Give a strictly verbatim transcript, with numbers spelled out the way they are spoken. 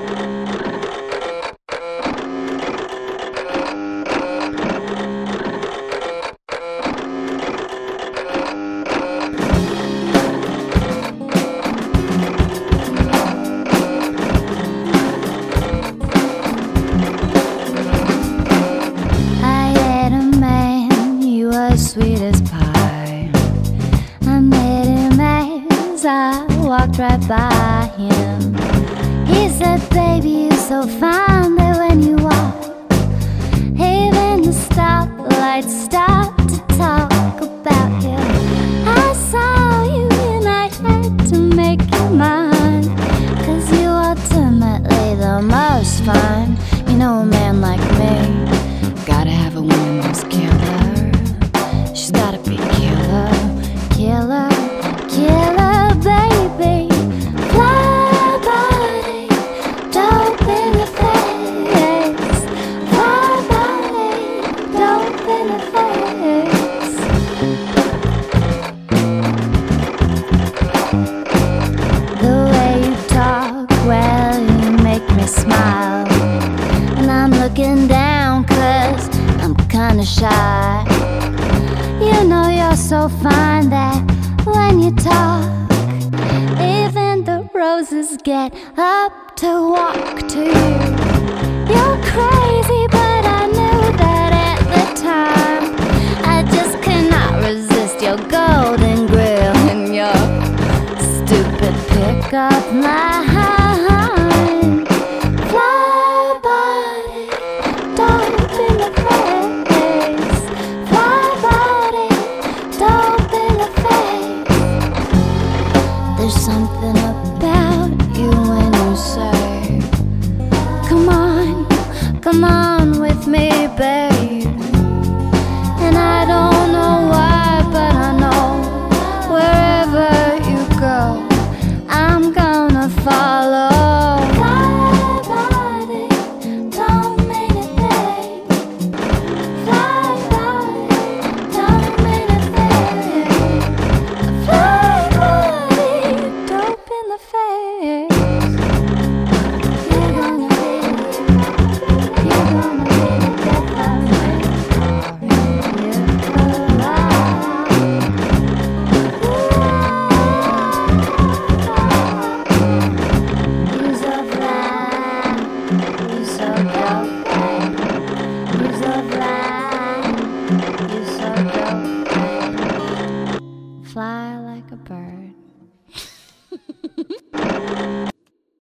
Sweet as pie, I made him as I walked right by him. He said, baby, you're so fine that when you walk, even the stoplights stop to talk about him. I saw you and I had to make you mine, 'cause you ultimately the most fine. You know, a man like me gotta have a woman who's killer. She's gotta be killer, killer, killer, baby. Fly body, dope in the face. Fly body, dope in the face. The way you talk, well, you make me smile. And I'm looking down 'cause I'm kinda shy. You know you're so fine that when you talk, even the roses get up to walk to you. You're crazy